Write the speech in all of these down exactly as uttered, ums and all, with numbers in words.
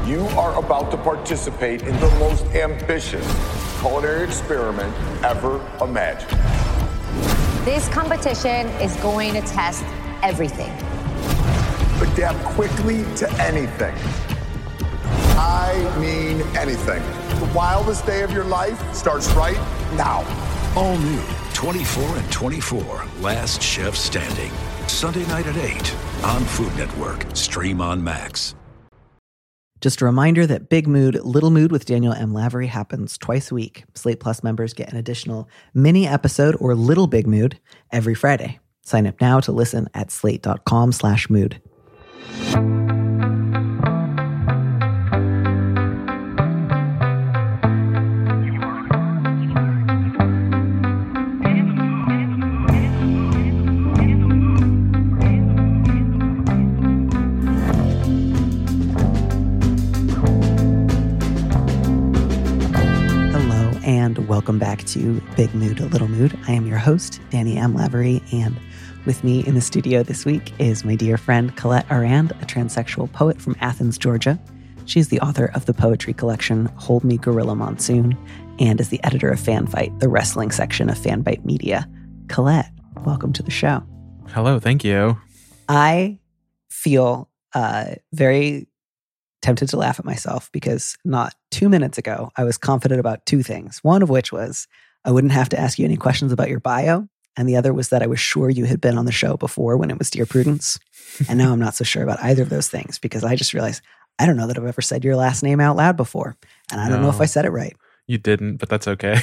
You are about to participate in the most ambitious culinary experiment ever imagined. This competition is going to test everything. Adapt quickly to anything. I mean anything. The wildest day of your life starts right now. All new twenty-four and twenty-four, Last Chef Standing. Sunday night at eight on Food Network. Stream on Max. Just a reminder that Big Mood, Little Mood with Daniel M. Lavery happens twice a week. Slate Plus members get an additional mini episode or Little Big Mood every Friday. Sign up now to listen at slate.com slash mood. Welcome back to Big Mood, Little Mood. I am your host, Danny M. Lavery, and with me in the studio this week is my dear friend Colette Arand, a transsexual poet from Athens, Georgia. She's the author of the poetry collection Hold Me Gorilla Monsoon and is the editor of Fan Fight, the wrestling section of Fanbite Media. Colette, welcome to the show. Hello, thank you. I feel uh, very tempted to laugh at myself because not two minutes ago, I was confident about two things. One of which was I wouldn't have to ask you any questions about your bio. And the other was that I was sure you had been on the show before when it was Dear Prudence. And now I'm not so sure about either of those things because I just realized I don't know that I've ever said your last name out loud before. And I don't No, know if I said it right. You didn't, but that's okay.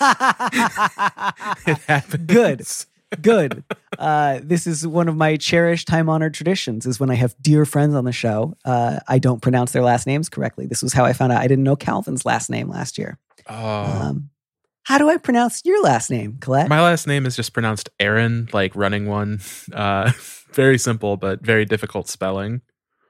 It happens. Good. Good. Uh, this is one of my cherished, time-honored traditions is when I have dear friends on the show, uh, I don't pronounce their last names correctly. This was how I found out I didn't know Calvin's last name last year. Oh. Um, how do I pronounce your last name, Colette? My last name is just pronounced Aaron, like running one. Uh, very simple, but very difficult spelling.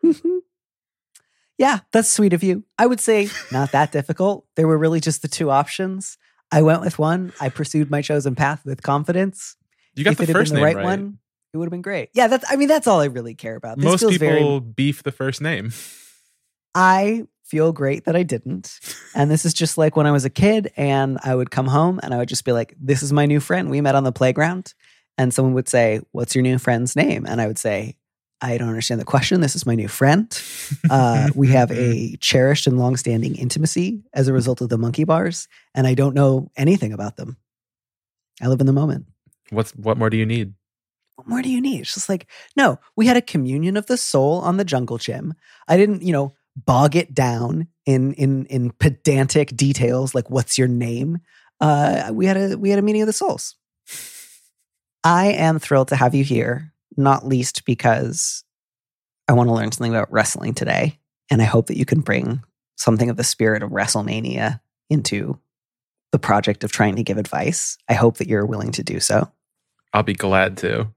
Yeah, that's sweet of you. I would say not that difficult. There were really just the two options. I went with one. I pursued my chosen path with confidence. You got if the it had first been the name right, right. one, it would have been great. Yeah, that's. I mean, that's all I really care about. This Most feels people very, beef the first name. I feel great that I didn't. And this is just like when I was a kid and I would come home and I would just be like, this is my new friend. We met on the playground. And someone would say, what's your new friend's name? And I would say, I don't understand the question. This is my new friend. Uh, we have a cherished and longstanding intimacy as a result of the monkey bars. And I don't know anything about them. I live in the moment. What's what more do you need? What more do you need? It's just like, no, we had a communion of the soul on the jungle gym. I didn't, you know, bog it down in in in pedantic details like what's your name. Uh, we had a we had a meeting of the souls. I am thrilled to have you here, not least because I want to learn something about wrestling today, and I hope that you can bring something of the spirit of WrestleMania into the project of trying to give advice. I hope that you're willing to do so. I'll be glad to.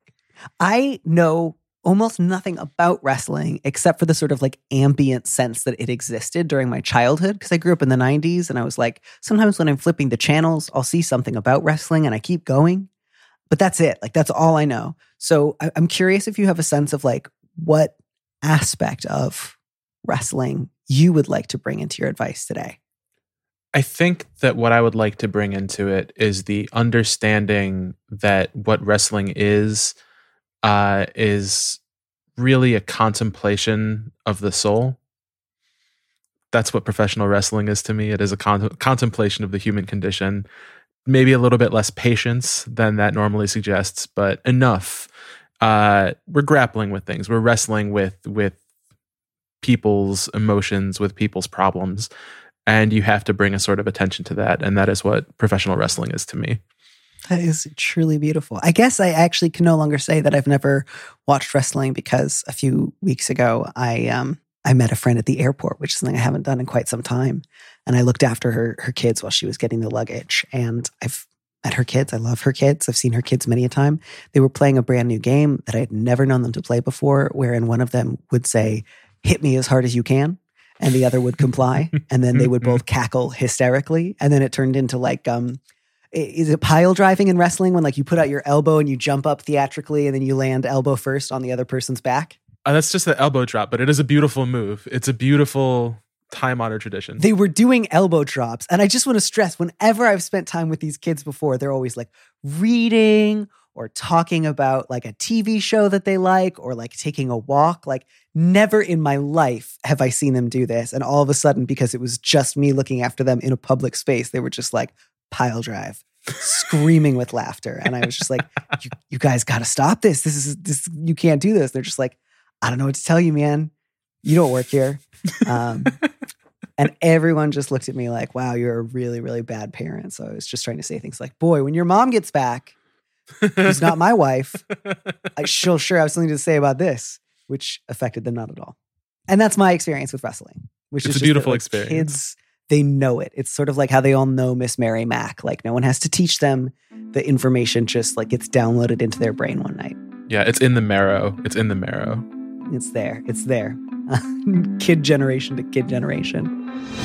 I know almost nothing about wrestling except for the sort of like ambient sense that it existed during my childhood because I grew up in the nineties and I was like, sometimes when I'm flipping the channels, I'll see something about wrestling and I keep going. But that's it. Like, that's all I know. So I- I'm curious if you have a sense of like what aspect of wrestling you would like to bring into your advice today. I think that what I would like to bring into it is the understanding that what wrestling is, uh, is really a contemplation of the soul. That's what professional wrestling is to me. It is a con- contemplation of the human condition. Maybe a little bit less patience than that normally suggests, but enough. Uh, we're grappling with things. We're wrestling with with people's emotions, with people's problems. And you have to bring a sort of attention to that. And that is what professional wrestling is to me. That is truly beautiful. I guess I actually can no longer say that I've never watched wrestling because a few weeks ago, I um I met a friend at the airport, which is something I haven't done in quite some time. And I looked after her her kids while she was getting the luggage. And I've met her kids. I love her kids. I've seen her kids many a time. They were playing a brand new game that I had never known them to play before, wherein one of them would say, hit me as hard as you can. And the other would comply. And then they would both cackle hysterically. And then it turned into like, um, is it pile driving in wrestling when like you put out your elbow and you jump up theatrically and then you land elbow first on the other person's back? Uh, that's just the elbow drop, but it is a beautiful move. It's a beautiful time-honored tradition. They were doing elbow drops. And I just want to stress, whenever I've spent time with these kids before, they're always like reading or talking about like a T V show that they like or like taking a walk. Like never in my life have I seen them do this. And all of a sudden, because it was just me looking after them in a public space, they were just like pile drive, screaming with laughter. And I was just like, you, you guys got to stop this. This is, this, you can't do this. They're just like, I don't know what to tell you, man. You don't work here. Um, and everyone just looked at me like, wow, you're a really, really bad parent. So I was just trying to say things like, boy, when your mom gets back, who's not my wife, I, she'll sure have something to say about this, which affected them not at all. And that's my experience with wrestling, which it's is a beautiful that, like, experience. Kids, they know it. It's sort of like how they all know Miss Mary Mack. Like no one has to teach them the information, just like gets downloaded into their brain one night. Yeah, it's in the marrow. It's in the marrow. It's there. It's there. Kid generation to kid generation.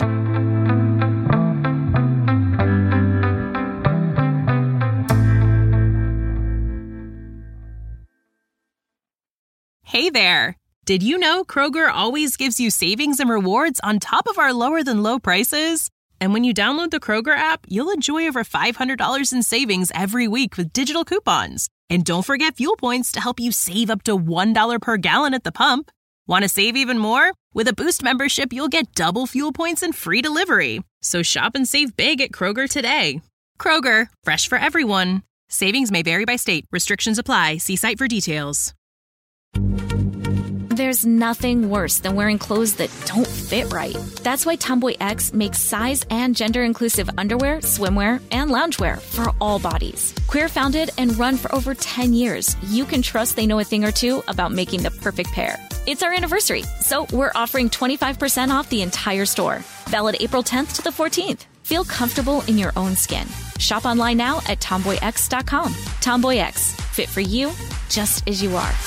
Hey there! Did you know Kroger always gives you savings and rewards on top of our lower than low prices? And when you download the Kroger app, you'll enjoy over five hundred dollars in savings every week with digital coupons. And don't forget fuel points to help you save up to one dollar per gallon at the pump. Want to save even more? With a Boost membership, you'll get double fuel points and free delivery. So shop and save big at Kroger today. Kroger, fresh for everyone. Savings may vary by state. Restrictions apply. See site for details. There's nothing worse than wearing clothes that don't fit right. That's why Tomboy X makes size and gender-inclusive underwear, swimwear, and loungewear for all bodies. Queer-founded and run for over ten years, you can trust they know a thing or two about making the perfect pair. It's our anniversary, so we're offering twenty-five percent off the entire store. Valid April tenth to the fourteenth. Feel comfortable in your own skin. Shop online now at tomboy x dot com. Tomboy X, fit for you, just as you are.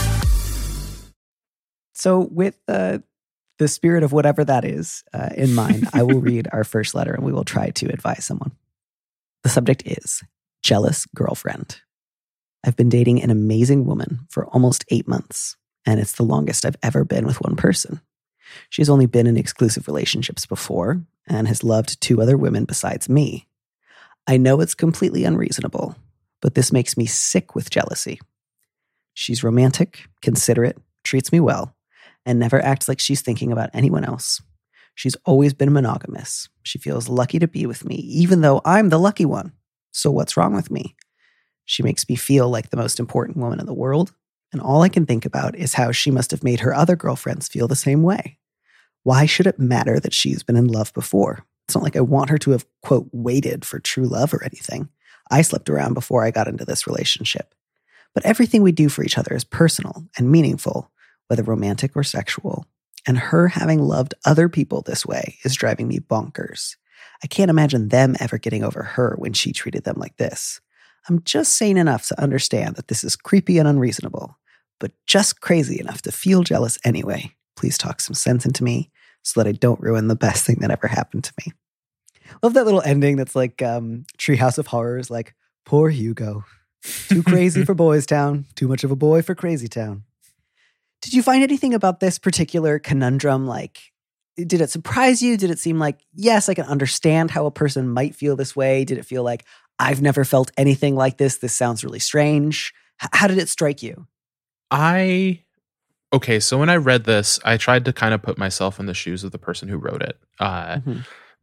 So with uh, the spirit of whatever that is uh, in mind, I will read our first letter and we will try to advise someone. The subject is Jealous Girlfriend. I've been dating an amazing woman for almost eight months, and it's the longest I've ever been with one person. She's only been in exclusive relationships before and has loved two other women besides me. I know it's completely unreasonable, but this makes me sick with jealousy. She's romantic, considerate, treats me well, and never acts like she's thinking about anyone else. She's always been monogamous. She feels lucky to be with me, even though I'm the lucky one. So what's wrong with me? She makes me feel like the most important woman in the world, and all I can think about is how she must have made her other girlfriends feel the same way. Why should it matter that she's been in love before? It's not like I want her to have, quote, waited for true love or anything. I slept around before I got into this relationship. But everything we do for each other is personal and meaningful, whether romantic or sexual, and her having loved other people this way is driving me bonkers. I can't imagine them ever getting over her when she treated them like this. I'm just sane enough to understand that this is creepy and unreasonable, but just crazy enough to feel jealous anyway. Please talk some sense into me so that I don't ruin the best thing that ever happened to me. Love that little ending that's like um, Treehouse of Horrors, like, poor Hugo. Too crazy for Boys Town, too much of a boy for Crazy Town. Did you find anything about this particular conundrum? Like, did it surprise you? Did it seem like, yes, I can understand how a person might feel this way? Did it feel like, I've never felt anything like this. This sounds really strange. H- how did it strike you? I, okay, so when I read this, I tried to kind of put myself in the shoes of the person who wrote it. Uh, mm-hmm.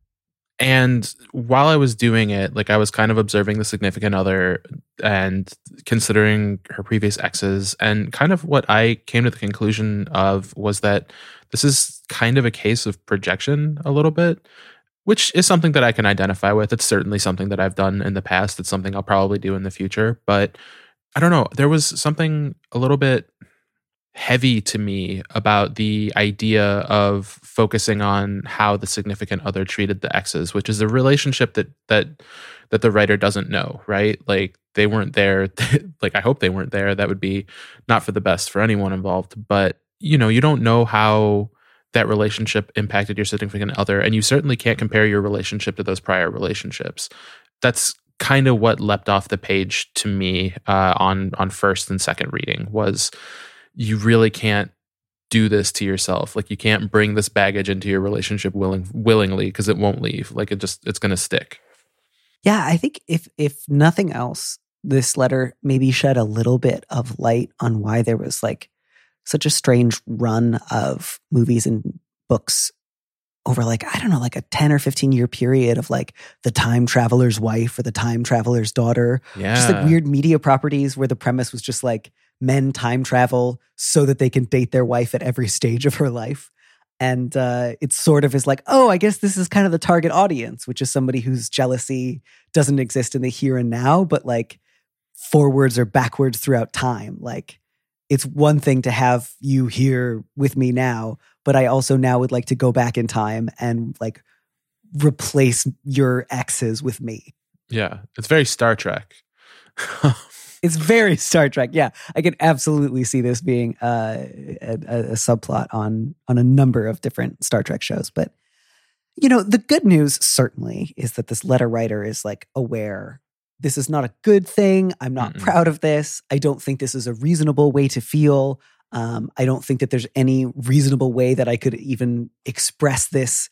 And while I was doing it, like I was kind of observing the significant other and considering her previous exes, and kind of what I came to the conclusion of was that this is kind of a case of projection a little bit, which is something that I can identify with. It's certainly something that I've done in the past. It's something I'll probably do in the future. But I don't know. There was something a little bit heavy to me about the idea of focusing on how the significant other treated the exes, which is a relationship that that that the writer doesn't know, right? Like they weren't there. Like I hope they weren't there. That would be not for the best for anyone involved. But you know, you don't know how that relationship impacted your significant other, and you certainly can't compare your relationship to those prior relationships. That's kind of what leapt off the page to me uh, on on first and second reading was. You really can't do this to yourself. Like you can't bring this baggage into your relationship willing, willingly because it won't leave. Like it just, it's going to stick. Yeah, I think if if nothing else, this letter maybe shed a little bit of light on why there was like such a strange run of movies and books over like, I don't know, like a ten or fifteen year period of like The Time Traveler's Wife or The Time Traveler's Daughter. Yeah. Just like weird media properties where the premise was just like men time travel so that they can date their wife at every stage of her life. And uh, it sort of is like, oh, I guess this is kind of the target audience, which is somebody whose jealousy doesn't exist in the here and now, but like forwards or backwards throughout time. Like it's one thing to have you here with me now, but I also now would like to go back in time and like replace your exes with me. Yeah, it's very Star Trek. It's very Star Trek. Yeah, I can absolutely see this being uh, a, a, a subplot on on a number of different Star Trek shows. But, you know, the good news certainly is that this letter writer is like aware. This is not a good thing. I'm not Mm-mm. proud of this. I don't think this is a reasonable way to feel. Um, I don't think that there's any reasonable way that I could even express this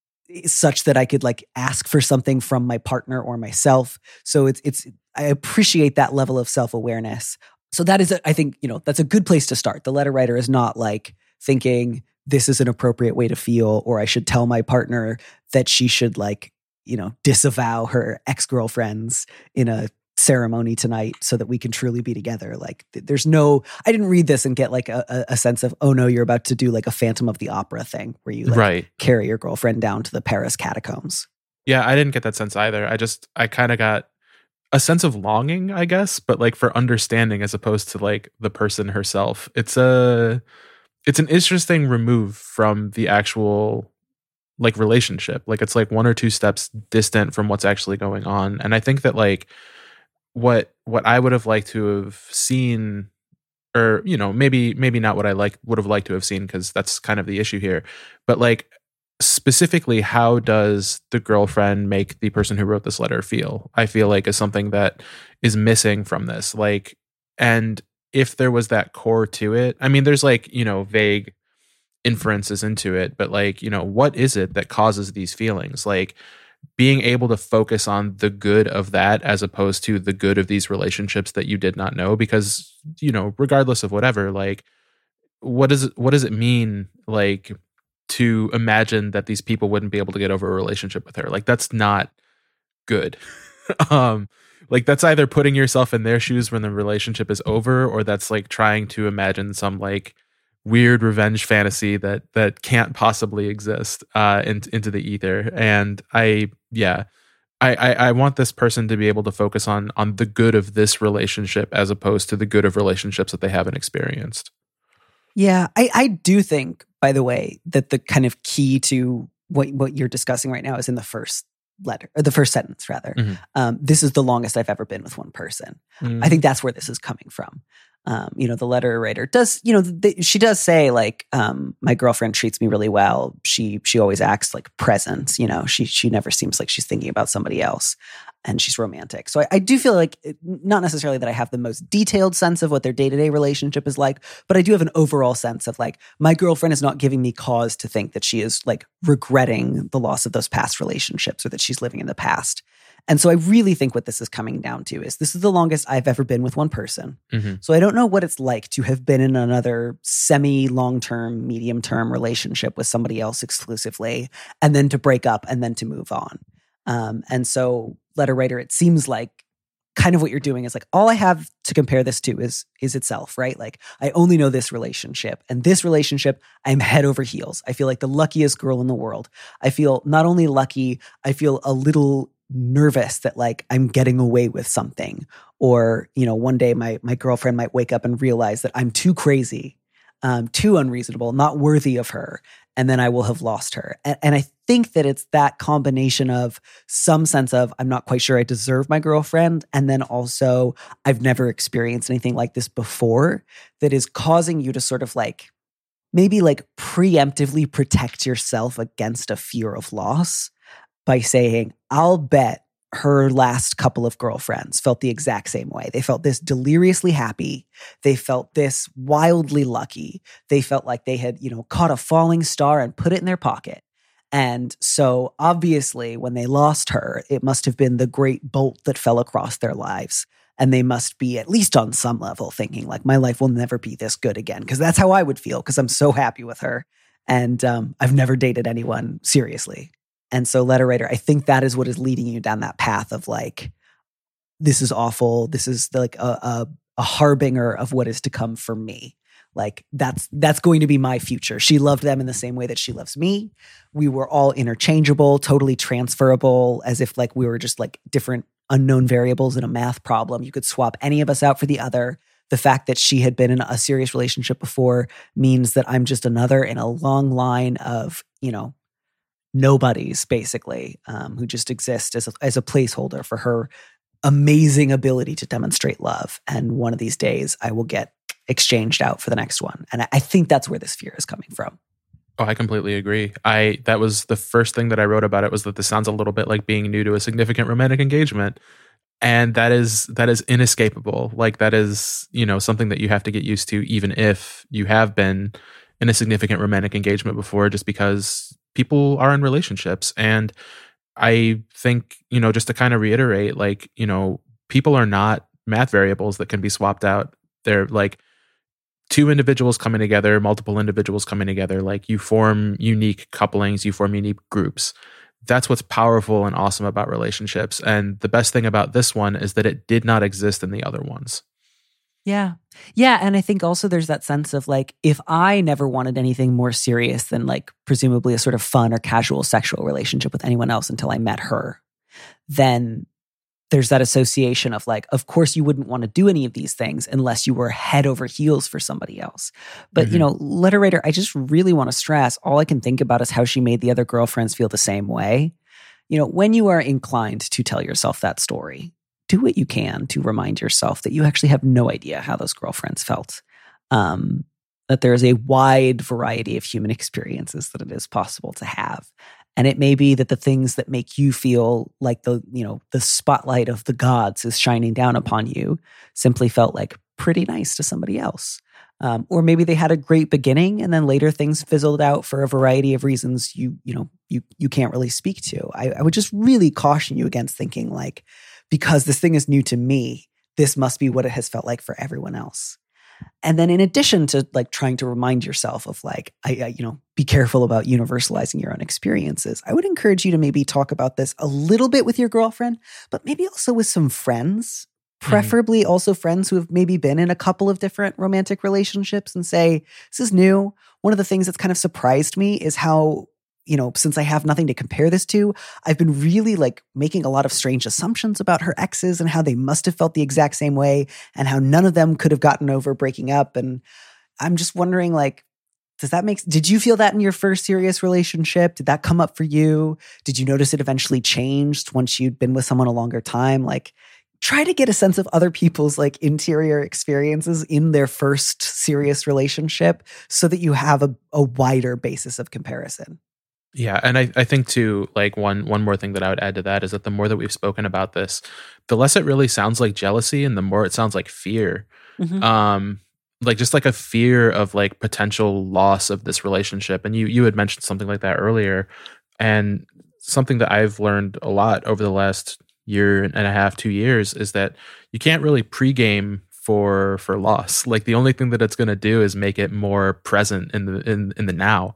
such that I could like ask for something from my partner or myself. So it's, it's, I appreciate that level of self-awareness. So that is, a, I think, you know, that's a good place to start. The letter writer is not like thinking this is an appropriate way to feel, or I should tell my partner that she should like, you know, disavow her ex-girlfriends in a ceremony tonight so that we can truly be together. Like there's no, I didn't read this and get like a, a sense of, oh no, you're about to do like a Phantom of the Opera thing where you like right. carry your girlfriend down to the Paris catacombs. Yeah, I didn't get that sense either. I just, I kind of got a sense of longing, I guess, but like for understanding as opposed to like the person herself. It's a, it's an interesting remove from the actual like relationship. Like it's like one or two steps distant from what's actually going on. And I think that like, what what I would have liked to have seen, or you know maybe maybe not what I like would have liked to have seen, because that's kind of the issue here, but like specifically, how does the girlfriend make the person who wrote this letter feel? I feel like is something that is missing from this. Like, and if there was that core to it, I mean, there's like, you know vague inferences into it, but like, you know what is it that causes these feelings? Like being able to focus on the good of that as opposed to the good of these relationships that you did not know, because, you know, regardless of whatever, like what does it, what does it mean like to imagine that these people wouldn't be able to get over a relationship with her? Like that's not good. um, like that's either putting yourself in their shoes when the relationship is over, or that's like trying to imagine some like weird revenge fantasy that that can't possibly exist uh in, into the ether. And I yeah I, I I want this person to be able to focus on on the good of this relationship as opposed to the good of relationships that they haven't experienced. Yeah, I I do think, by the way, that the kind of key to what what you're discussing right now is in the first letter, or the first sentence rather. Mm-hmm. Um, this is the longest I've ever been with one person. Mm-hmm. I think that's where this is coming from. Um, you know, the letter writer does, you know, the, she does say like, um, my girlfriend treats me really well. She, she always acts like present, you know, she, she never seems like she's thinking about somebody else, and she's romantic. So I, I do feel like it, not necessarily that I have the most detailed sense of what their day-to-day relationship is like, but I do have an overall sense of like, my girlfriend is not giving me cause to think that she is like regretting the loss of those past relationships, or that she's living in the past. And so I really think what this is coming down to is this is the longest I've ever been with one person. Mm-hmm. So I don't know what it's like to have been in another semi-long-term, medium-term relationship with somebody else exclusively, and then to break up and then to move on. Um, and so, letter writer, it seems like kind of what you're doing is like, all I have to compare this to is is itself, right? Like, I only know this relationship, and this relationship, I'm head over heels. I feel like the luckiest girl in the world. I feel not only lucky, I feel a little nervous that like I'm getting away with something, or, you know, one day my my girlfriend might wake up and realize that I'm too crazy, um, too unreasonable, not worthy of her, and then I will have lost her. And, and I think that it's that combination of some sense of I'm not quite sure I deserve my girlfriend, and then also I've never experienced anything like this before, that is causing you to sort of like maybe like preemptively protect yourself against a fear of loss by saying, I'll bet her last couple of girlfriends felt the exact same way. They felt this deliriously happy. They felt this wildly lucky. They felt like they had, you know, caught a falling star and put it in their pocket. And so obviously when they lost her, it must have been the great bolt that fell across their lives. And they must be, at least on some level, thinking like, my life will never be this good again. Because that's how I would feel, because I'm so happy with her. And um, I've never dated anyone seriously. And so, letter writer, I think that is what is leading you down that path of like, this is awful. This is like a, a, a harbinger of what is to come for me. Like that's that's going to be my future. She loved them in the same way that she loves me. We were all interchangeable, totally transferable, as if like we were just like different unknown variables in a math problem. You could swap any of us out for the other. The fact that she had been in a serious relationship before means that I'm just another in a long line of, you know, nobodies, basically, um, who just exist as a, as a placeholder for her amazing ability to demonstrate love. And one of these days, I will get exchanged out for the next one. And I, I think that's where this fear is coming from. Oh, I completely agree. I that was the first thing that I wrote about it, was that this sounds a little bit like being new to a significant romantic engagement. And that is that is inescapable. Like that is, you know, something that you have to get used to, even if you have been in a significant romantic engagement before, just because people are in relationships. And I think, you know, just to kind of reiterate, like, you know, people are not math variables that can be swapped out. They're like two individuals coming together, multiple individuals coming together. Like you form unique couplings, you form unique groups. That's what's powerful and awesome about relationships. And the best thing about this one is that it did not exist in the other ones. Yeah. Yeah. And I think also there's that sense of like, if I never wanted anything more serious than like presumably a sort of fun or casual sexual relationship with anyone else until I met her, then there's that association of like, of course you wouldn't want to do any of these things unless you were head over heels for somebody else. But, mm-hmm. you know, letter writer, I just really want to stress, all I can think about is how she made the other girlfriends feel the same way. You know, when you are inclined to tell yourself that story, do what you can to remind yourself that you actually have no idea how those girlfriends felt. Um, that there is a wide variety of human experiences that it is possible to have. And it may be that the things that make you feel like the, you know, the spotlight of the gods is shining down upon you simply felt like pretty nice to somebody else. Um, or maybe they had a great beginning and then later things fizzled out for a variety of reasons you, you know, you you can't really speak to. I, I would just really caution you against thinking like, because this thing is new to me, this must be what it has felt like for everyone else. And then in addition to like trying to remind yourself of like, I, I, you know, be careful about universalizing your own experiences, I would encourage you to maybe talk about this a little bit with your girlfriend, but maybe also with some friends, preferably mm-hmm. also friends who have maybe been in a couple of different romantic relationships, and say, this is new. One of the things that's kind of surprised me is how, you know, since I have nothing to compare this to, I've been really like making a lot of strange assumptions about her exes and how they must have felt the exact same way and how none of them could have gotten over breaking up. And I'm just wondering, like, does that make, did you feel that in your first serious relationship? Did that come up for you? Did you notice it eventually changed once you'd been with someone a longer time? Like, try to get a sense of other people's like interior experiences in their first serious relationship so that you have a, a wider basis of comparison. Yeah, and I, I think too, like one one more thing that I would add to that is that the more that we've spoken about this, the less it really sounds like jealousy and the more it sounds like fear. Mm-hmm. Um, like just like a fear of like potential loss of this relationship. And you you had mentioned something like that earlier. And something that I've learned a lot over the last year and a half, two years is that you can't really pregame for for loss. Like the only thing that it's gonna do is make it more present in the in, in the now.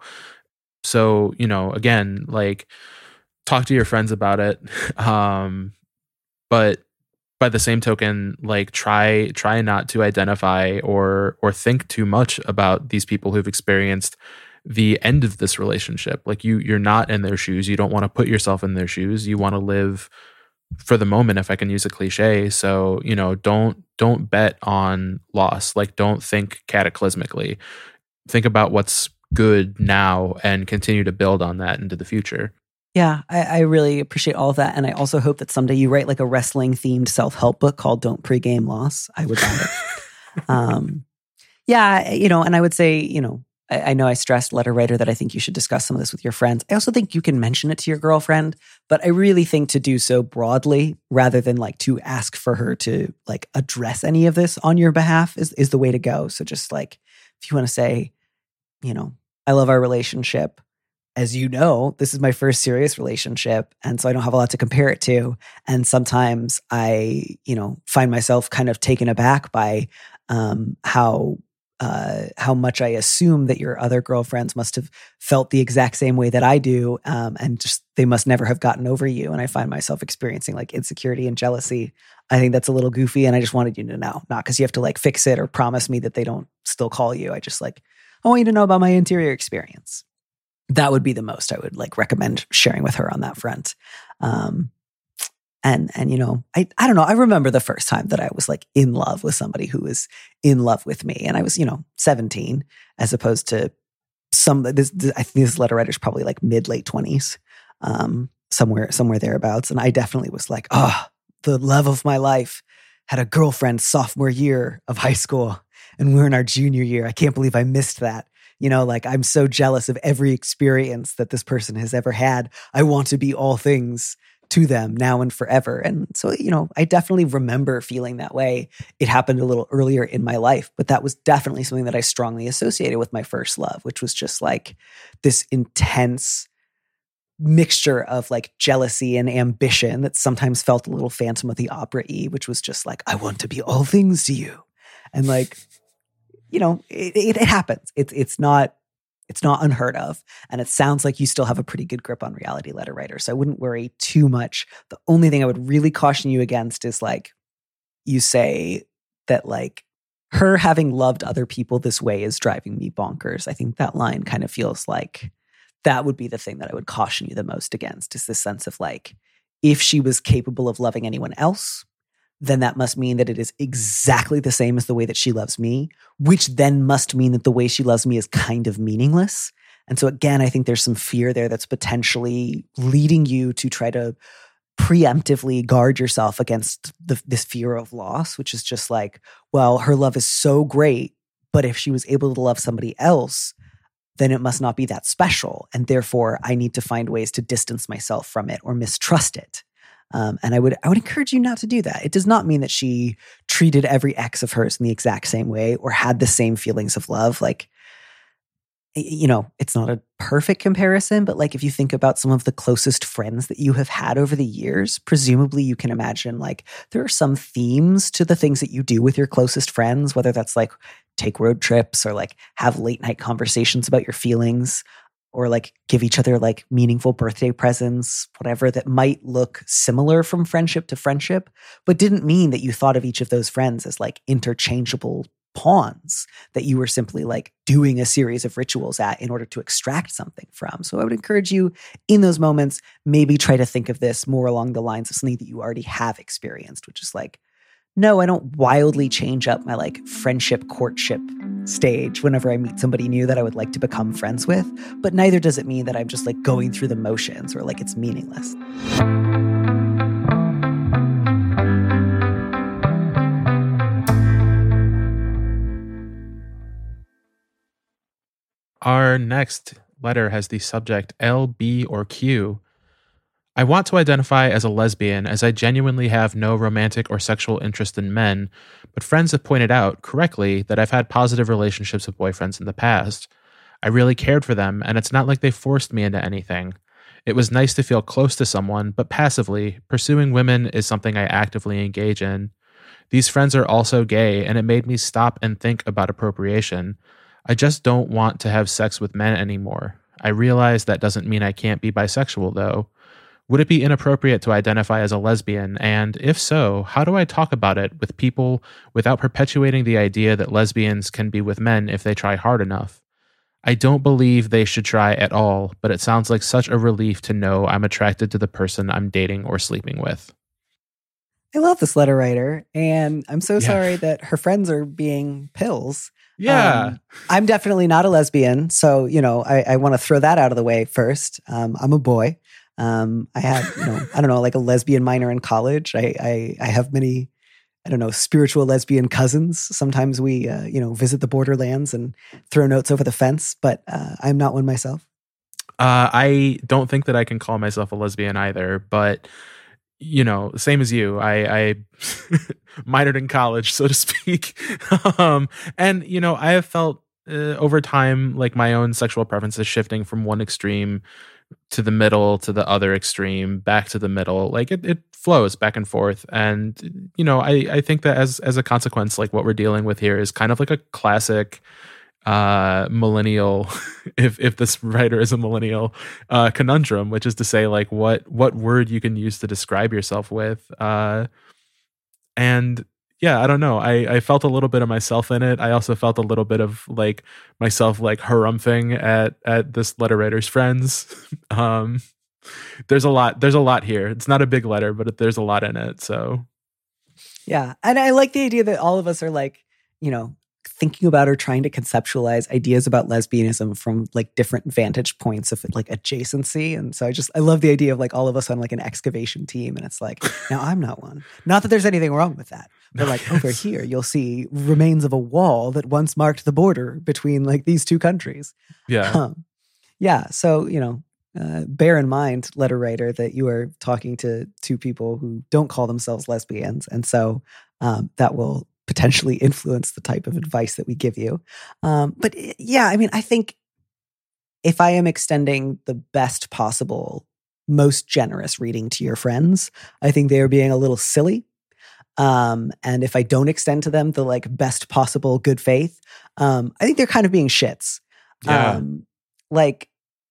So, you know, again, like talk to your friends about it. Um, but by the same token, like try try not to identify or or think too much about these people who've experienced the end of this relationship. Like you you're not in their shoes. You don't want to put yourself in their shoes. You want to live for the moment, if I can use a cliche. So, you know, don't don't bet on loss. Like don't think cataclysmically. Think about what's good now and continue to build on that into the future. Yeah, I, I really appreciate all of that. And I also hope that someday you write like a wrestling themed self-help book called Don't Pregame Loss. I would buy it. um, yeah, you know, and I would say, you know, I, I know I stressed, letter writer, that I think you should discuss some of this with your friends. I also think you can mention it to your girlfriend, but I really think to do so broadly rather than like to ask for her to like address any of this on your behalf is, is the way to go. So just like, if you want to say, you know, I love our relationship. As you know, this is my first serious relationship. And so I don't have a lot to compare it to. And sometimes I, you know, find myself kind of taken aback by um, how uh, how much I assume that your other girlfriends must have felt the exact same way that I do. Um, and just they must never have gotten over you. And I find myself experiencing like insecurity and jealousy. I think that's a little goofy. And I just wanted you to know, not because you have to like fix it or promise me that they don't still call you. I just like, I want you to know about my interior experience. That would be the most I would like recommend sharing with her on that front. Um, and, and, you know, I, I don't know. I remember the first time that I was like in love with somebody who was in love with me. And I was, you know, seventeen as opposed to some, this, this I think this letter writer's probably like mid, late twenties, um, somewhere, somewhere thereabouts. And I definitely was like, oh, the love of my life. Had a girlfriend sophomore year of high school and we're in our junior year. I can't believe I missed that. You know, like I'm so jealous of every experience that this person has ever had. I want to be all things to them now and forever. And so, you know, I definitely remember feeling that way. It happened a little earlier in my life, but that was definitely something that I strongly associated with my first love, which was just like this intense mixture of like jealousy and ambition that sometimes felt a little Phantom of the Opera-y, which was just like, I want to be all things to you. And like, you know, it, it, it happens. It's it's not it's not unheard of, and it sounds like you still have a pretty good grip on reality, letter writer. So I wouldn't worry too much. The only thing I would really caution you against is like you say that like her having loved other people this way is driving me bonkers. I think that line kind of feels like that would be the thing that I would caution you the most against. Is this sense of like if she was capable of loving anyone else, then that must mean that it is exactly the same as the way that she loves me, which then must mean that the way she loves me is kind of meaningless. And so again, I think there's some fear there that's potentially leading you to try to preemptively guard yourself against the, this fear of loss, which is just like, well, her love is so great, but if she was able to love somebody else, then it must not be that special. And therefore, I need to find ways to distance myself from it or mistrust it. Um, and I would I would encourage you not to do that. It does not mean that she treated every ex of hers in the exact same way or had the same feelings of love. Like, you know, it's not a perfect comparison, but like if you think about some of the closest friends that you have had over the years, presumably you can imagine like there are some themes to the things that you do with your closest friends, whether that's like take road trips or like have late night conversations about your feelings, or like give each other like meaningful birthday presents, whatever, that might look similar from friendship to friendship, but didn't mean that you thought of each of those friends as like interchangeable pawns that you were simply like doing a series of rituals at in order to extract something from. So I would encourage you in those moments, maybe try to think of this more along the lines of something that you already have experienced, which is like, no, I don't wildly change up my like friendship courtship stage whenever I meet somebody new that I would like to become friends with, but neither does it mean that I'm just like going through the motions or like it's meaningless. Our next letter has the subject L, B, or Q. I want to identify as a lesbian as I genuinely have no romantic or sexual interest in men, but friends have pointed out, correctly, that I've had positive relationships with boyfriends in the past. I really cared for them, and it's not like they forced me into anything. It was nice to feel close to someone, but passively, pursuing women is something I actively engage in. These friends are also gay, and it made me stop and think about appropriation. I just don't want to have sex with men anymore. I realize that doesn't mean I can't be bisexual, though. Would it be inappropriate to identify as a lesbian? And if so, how do I talk about it with people without perpetuating the idea that lesbians can be with men if they try hard enough? I don't believe they should try at all, but it sounds like such a relief to know I'm attracted to the person I'm dating or sleeping with. I love this letter writer, and I'm so Yeah. sorry that her friends are being pills. Yeah. Um, I'm definitely not a lesbian, so, you know, I, I want to throw that out of the way first. Um, I'm a boy. Um, I had, you know, I don't know, like a lesbian minor in college. I, I, I have many I don't know, spiritual lesbian cousins. Sometimes we, uh, you know, visit the borderlands and throw notes over the fence, but uh, I'm not one myself. Uh, I don't think that I can call myself a lesbian either, but you know, same as you, I, I minored in college, so to speak. um, and, you know, I have felt uh, over time like my own sexual preferences shifting from one extreme to the middle to the other extreme, back to the middle. Like it, it flows back and forth. And, you know, I, I think that as, as a consequence, like what we're dealing with here is kind of like a classic uh millennial if if this writer is a millennial uh conundrum, which is to say like what what word you can use to describe yourself with. Uh and yeah, I don't know, I I felt a little bit of myself in it. I also felt a little bit of like myself like harumphing at at this letter writer's friends. um there's a lot there's a lot here. It's not a big letter, but there's a lot in it. So yeah, and I like the idea that all of us are like, you know, thinking about or trying to conceptualize ideas about lesbianism from like different vantage points of like adjacency. And so I just, I love the idea of like all of us on like an excavation team. And it's like, now I'm not one. Not that there's anything wrong with that. But like over here, you'll see remains of a wall that once marked the border between like these two countries. Yeah. Um, yeah. So, you know, uh, bear in mind, letter writer, that you are talking to two people who don't call themselves lesbians. And so um, that will potentially influence the type of advice that we give you. Um, but yeah, I mean, I think if I am extending the best possible, most generous reading to your friends, I think they are being a little silly. Um, and if I don't extend to them the like best possible good faith, um, I think they're kind of being shits. Yeah. Um, like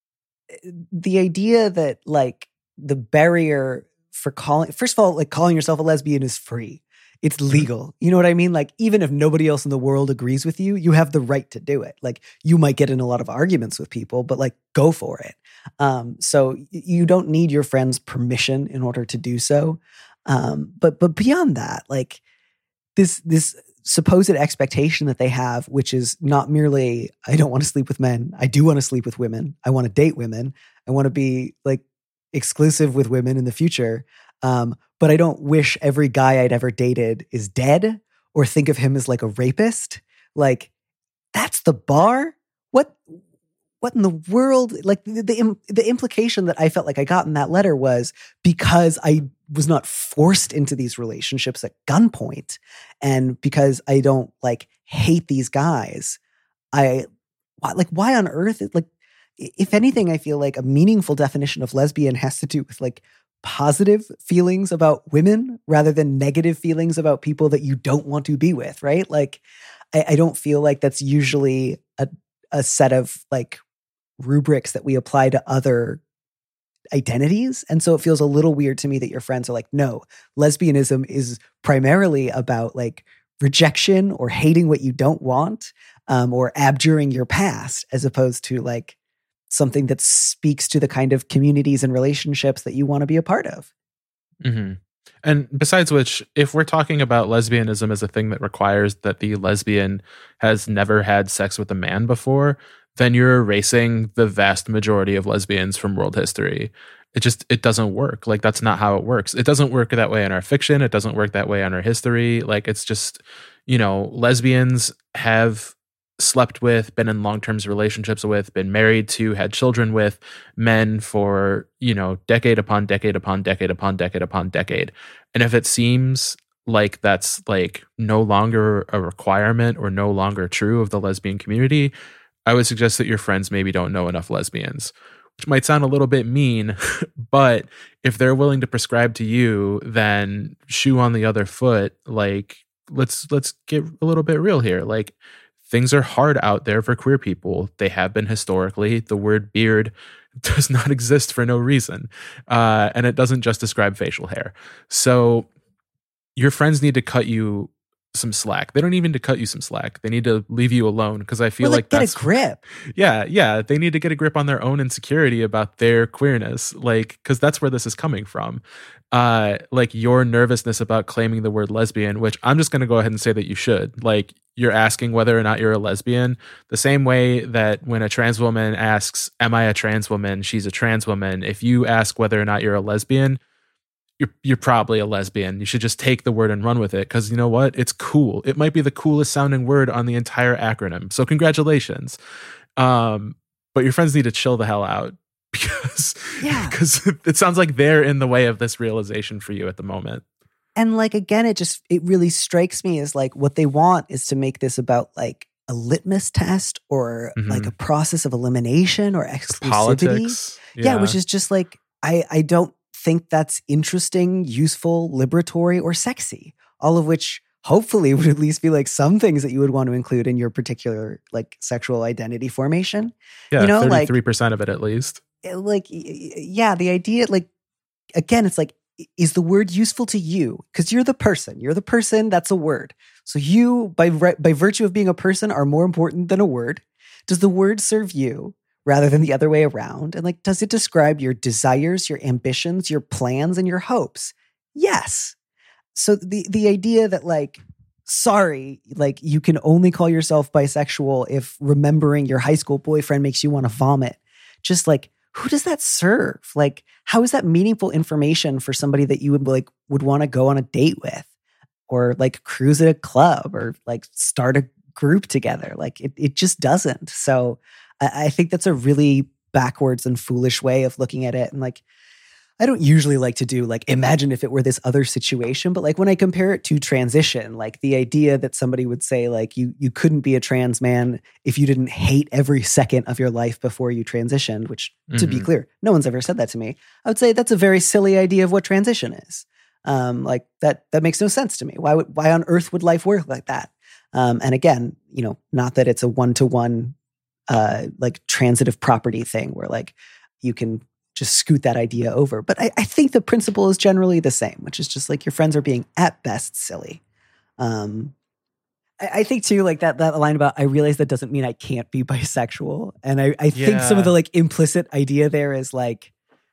the idea that like the barrier for calling, first of all, like calling yourself a lesbian is free. It's legal. You know what I mean? Like, even if nobody else in the world agrees with you, you have the right to do it. Like, you might get in a lot of arguments with people, but like, go for it. Um, so you don't need your friends' permission in order to do so. Um, but but beyond that, like this this supposed expectation that they have, which is not merely, I don't want to sleep with men. I do want to sleep with women. I want to date women. I want to be like exclusive with women in the future. Um, but I don't wish every guy I'd ever dated is dead or think of him as like a rapist. Like, that's the bar? What what in the world? Like the, the, the implication that I felt like I got in that letter was because I was not forced into these relationships at gunpoint and because I don't like hate these guys, I like, why on earth? Like, if anything, I feel like a meaningful definition of lesbian has to do with like positive feelings about women rather than negative feelings about people that you don't want to be with, right? Like, I, I don't feel like that's usually a, a set of like rubrics that we apply to other identities. And so it feels a little weird to me that your friends are like, no, lesbianism is primarily about like rejection or hating what you don't want, um, or abjuring your past, as opposed to like something that speaks to the kind of communities and relationships that you want to be a part of. Mm-hmm. And besides which, if we're talking about lesbianism as a thing that requires that the lesbian has never had sex with a man before, then you're erasing the vast majority of lesbians from world history. It just, it doesn't work. Like, that's not how it works. It doesn't work that way in our fiction. It doesn't work that way in our history. Like, it's just, you know, lesbians have slept with, been in long-term relationships with, been married to, had children with men for, you know, decade upon decade upon decade upon decade upon decade. And if it seems like that's like no longer a requirement or no longer true of the lesbian community, I would suggest that your friends maybe don't know enough lesbians, which might sound a little bit mean, but if they're willing to prescribe to you, then shoe on the other foot. Like, let's let's get a little bit real here. Like, things are hard out there for queer people. They have been historically. The word beard does not exist for no reason. Uh, and it doesn't just describe facial hair. So your friends need to cut you some slack. They don't even need to cut you some slack. They need to leave you alone, because I feel well, like, like get that's a grip. Yeah, yeah. They need to get a grip on their own insecurity about their queerness, like, because that's where this is coming from. Uh, like your nervousness about claiming the word lesbian, which I'm just going to go ahead and say that you should. Like, you're asking whether or not you're a lesbian, the same way that when a trans woman asks, "Am I a trans woman?" She's a trans woman. If you ask whether or not you're a lesbian, you're you're probably a lesbian. You should just take the word and run with it, because you know what? It's cool. It might be the coolest sounding word on the entire acronym. So congratulations. Um, but your friends need to chill the hell out, because Yeah. because it sounds like they're in the way of this realization for you at the moment. And like, again, it just, it really strikes me as like what they want is to make this about like a litmus test or Mhm. like a process of elimination or exclusivity. Politics. Yeah. Which is just like, I, I don't think that's interesting, useful, liberatory, or sexy. All of which hopefully would at least be like some things that you would want to include in your particular like sexual identity formation. yeah, you know, like- thirty-three percent of it at least. It, like, y- y- yeah, the idea, like, again, it's like, is the word useful to you? Because you're the person. You're the person. That's a word. So you, by re- by virtue of being a person, are more important than a word. Does the word serve you rather than the other way around? And like, does it describe your desires, your ambitions, your plans, and your hopes? Yes. So the the idea that like, sorry, like you can only call yourself bisexual if remembering your high school boyfriend makes you want to vomit. Just like, who does that serve? Like, how is that meaningful information for somebody that you would like would want to go on a date with, or like cruise at a club, or like start a group together? Like, it it just doesn't. So I, I think that's a really backwards and foolish way of looking at it. And like, I don't usually like to do like, imagine if it were this other situation, but like when I compare it to transition, like the idea that somebody would say like you you couldn't be a trans man if you didn't hate every second of your life before you transitioned, which to be Mhm. clear, no one's ever said that to me. I would say that's a very silly idea of what transition is. Um, like that that makes no sense to me. Why would why on earth would life work like that? Um, and again, you know, not that it's a one-to-one uh, like transitive property thing where like you can just scoot that idea over. But I, I think the principle is generally the same, which is just like your friends are being at best silly. Um, I, I think too, like that that line about I realize that doesn't mean I can't be bisexual. And I, I think some of the Yeah. like implicit idea there is like,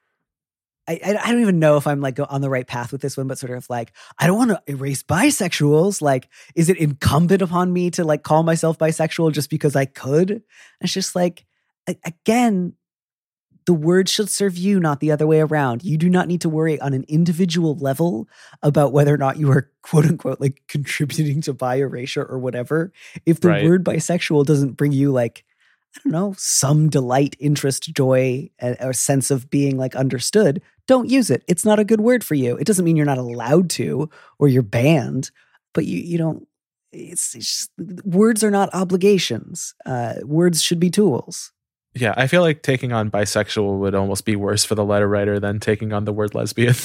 I, I I don't even know if I'm like on the right path with this one, but sort of like, I don't want to erase bisexuals. Like, is it incumbent upon me to like call myself bisexual just because I could? And it's just like, a- again, the word should serve you, not the other way around. You do not need to worry on an individual level about whether or not you are quote unquote like contributing to bi erasure or whatever. If the Right. word bisexual doesn't bring you like, I don't know, some delight, interest, joy, and- or sense of being like understood, don't use it. It's not a good word for you. It doesn't mean you're not allowed to or you're banned, but you you don't. It's, it's just, words are not obligations. Uh, words should be tools. Yeah, I feel like taking on bisexual would almost be worse for the letter writer than taking on the word lesbian.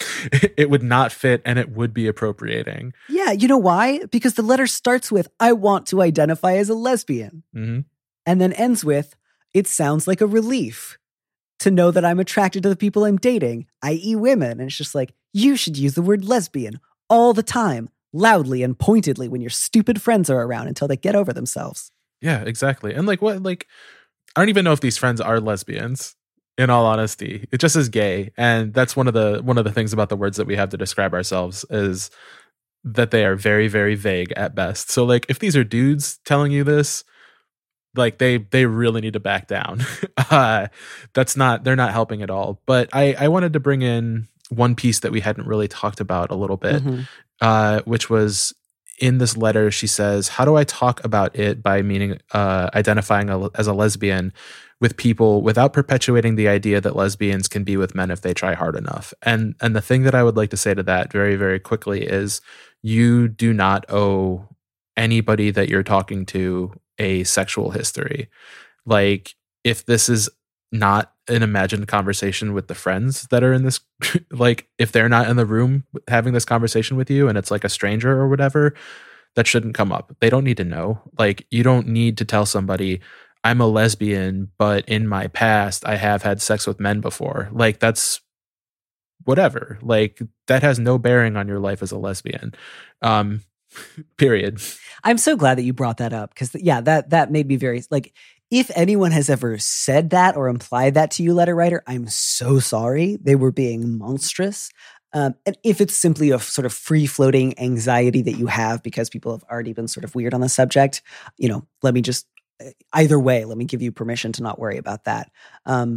It would not fit, and it would be appropriating. Yeah, you know why? Because the letter starts with, I want to identify as a lesbian, hmm and then ends with, it sounds like a relief to know that I'm attracted to the people I'm dating, that is women. And it's just like, you should use the word lesbian all the time, loudly and pointedly when your stupid friends are around until they get over themselves. Yeah, exactly. And like, what, like, I don't even know if these friends are lesbians. In all honesty, it just is gay, and that's one of the one of the things about the words that we have to describe ourselves is that they are very, very vague at best. So, like, if these are dudes telling you this, like they they really need to back down. uh, that's not they're not helping at all. But I I wanted to bring in one piece that we hadn't really talked about a little bit, Mhm. uh, which was in this letter. She says, "How do I talk about it by meaning uh, identifying a, as a lesbian with people without perpetuating the idea that lesbians can be with men if they try hard enough?" And and the thing that I would like to say to that very, very quickly is you do not owe anybody that you're talking to a sexual history. Like, if this is not an imagined conversation with the friends that are in this, like if they're not in the room having this conversation with you and it's like a stranger or whatever, that shouldn't come up. They don't need to know. Like, you don't need to tell somebody, I'm a lesbian, but in my past, I have had sex with men before. Like, that's whatever. Like, that has no bearing on your life as a lesbian. Um, period. I'm so glad that you brought that up because, yeah, that that made me very, like, if anyone has ever said that or implied that to you, letter writer, I'm so sorry. They were being monstrous. Um, and if it's simply a sort of free-floating anxiety that you have because people have already been sort of weird on the subject, you know, let me just, either way, let me give you permission to not worry about that. Um,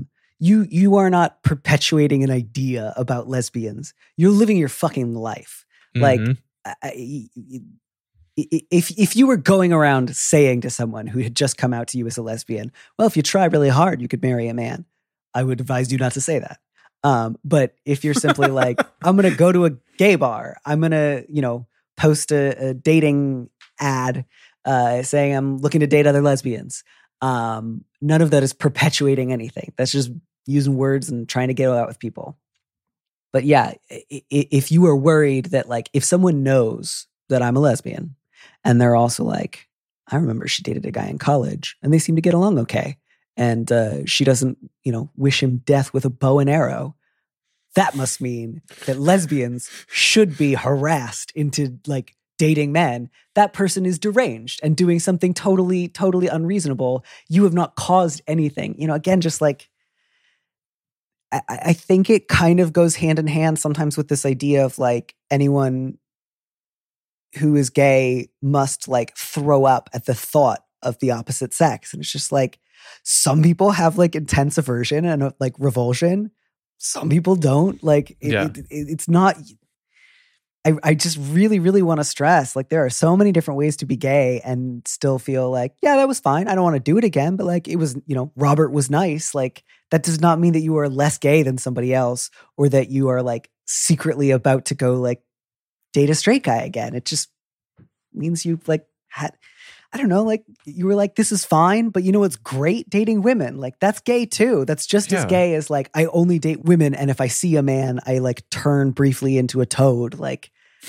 you you are not perpetuating an idea about lesbians. You're living your fucking life. Mm-hmm. Like, I, if if you were going around saying to someone who had just come out to you as a lesbian, well, if you try really hard, you could marry a man, I would advise you not to say that. Um, but if you're simply like, I'm going to go to a gay bar, I'm going to, you know, post a, a dating ad uh, saying I'm looking to date other lesbians. Um, none of that is perpetuating anything. That's just using words and trying to get out with people. But yeah, if you are worried that like, if someone knows that I'm a lesbian and they're also like, I remember she dated a guy in college and they seem to get along okay. And uh, she doesn't, you know, wish him death with a bow and arrow. That must mean that lesbians should be harassed into like dating men. That person is deranged and doing something totally, totally unreasonable. You have not caused anything. You know, again, just like, I, I think it kind of goes hand in hand sometimes with this idea of like anyone who is gay must like throw up at the thought of the opposite sex. And it's just like, some people have like intense aversion and like revulsion. Some people don't. Like, it, yeah. it, it, it's not, I, I just really, really want to stress, like, there are so many different ways to be gay and still feel like, yeah, that was fine. I don't want to do it again, but like, it was, you know, Robert was nice. Like, that does not mean that you are less gay than somebody else or that you are like secretly about to go like date a straight guy again. It just means you've like had, I don't know, like you were like, this is fine, but you know what's great? Dating women. Like that's gay too. That's just yeah. as gay as like, I only date women. And if I see a man, I like turn briefly into a toad. Like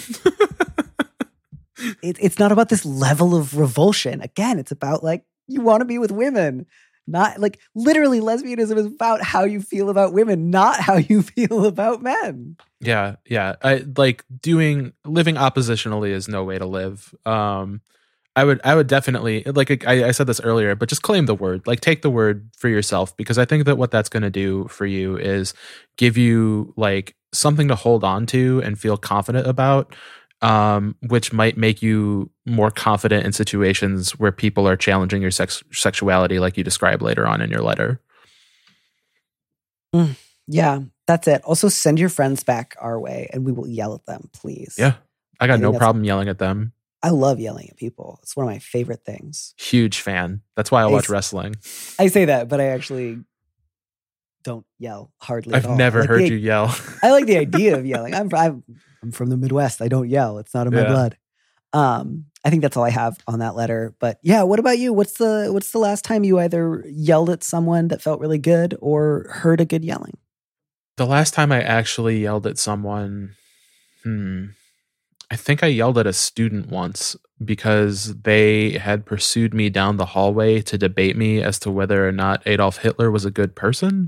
it, it's not about this level of revulsion. Again, it's about like, you want to be with women. Not like literally lesbianism is about how you feel about women, not how you feel about men. Yeah. Yeah. I like doing, living oppositionally is no way to live. Um, I would, I would definitely like I, I said this earlier, but just claim the word, like take the word for yourself, because I think that what that's going to do for you is give you like something to hold on to and feel confident about, um, which might make you more confident in situations where people are challenging your sex sexuality, like you describe later on in your letter. Mm, yeah, that's it. Also, send your friends back our way, and we will yell at them, please. Yeah, I got I no problem yelling at them. I love yelling at people. It's one of my favorite things. Huge fan. That's why I, I watch wrestling. I say that, but I actually don't yell hardly I've at all. never like heard the, you yell. I like the idea of yelling. I'm, I'm I'm from the Midwest. I don't yell. It's not in my yeah. blood. Um, I think that's all I have on that letter. But yeah, what about you? What's the what's the last time you either yelled at someone that felt really good or heard a good yelling? The last time I actually yelled at someone, hmm. I think I yelled at a student once because they had pursued me down the hallway to debate me as to whether or not Adolf Hitler was a good person.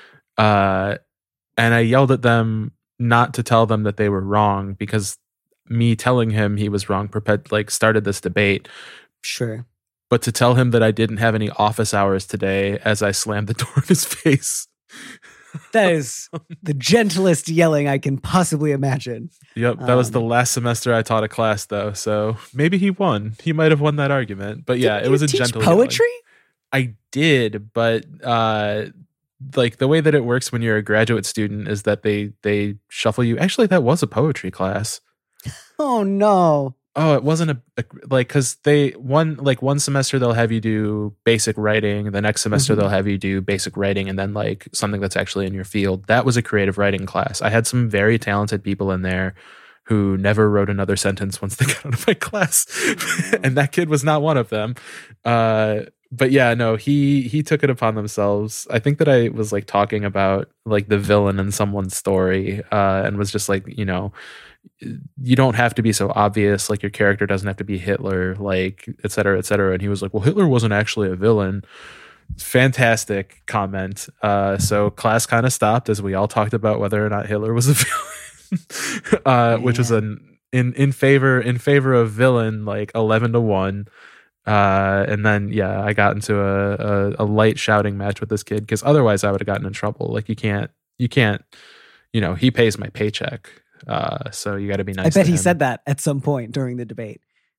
Uh, and I yelled at them not to tell them that they were wrong, because me telling him he was wrong perpet- like started this debate. Sure. But to tell him that I didn't have any office hours today as I slammed the door in his face. That is the gentlest yelling I can possibly imagine. Yep, that um, was the last semester I taught a class, though, so maybe he won. He might have won that argument, but yeah, it was a gentle poetry? Yelling. I did, but uh, like the way that it works when you're a graduate student is that they they shuffle you. Actually, that was a poetry class. Oh no. Oh, it wasn't a, a like because they one like one semester they'll have you do basic writing, the next semester mm-hmm. they'll have you do basic writing, and then like something that's actually in your field. That was a creative writing class. I had some very talented people in there who never wrote another sentence once they got out of my class, and that kid was not one of them. Uh, but yeah, no, he he took it upon themselves. I think that I was like talking about like the villain in someone's story, uh, and was just like, you know, you don't have to be so obvious. Like your character doesn't have to be Hitler, like et cetera, et cetera. And he was like, well, Hitler wasn't actually a villain. Fantastic comment. Uh, so class kind of stopped as we all talked about whether or not Hitler was a villain, uh, which was an in, in favor, in favor of villain, like eleven to one. Uh, and then, yeah, I got into a, a, a light shouting match with this kid, because otherwise I would have gotten in trouble. Like you can't, you can't, you know, he pays my paycheck. Uh, so you got to be nice. I bet to he him. said that at some point during the debate.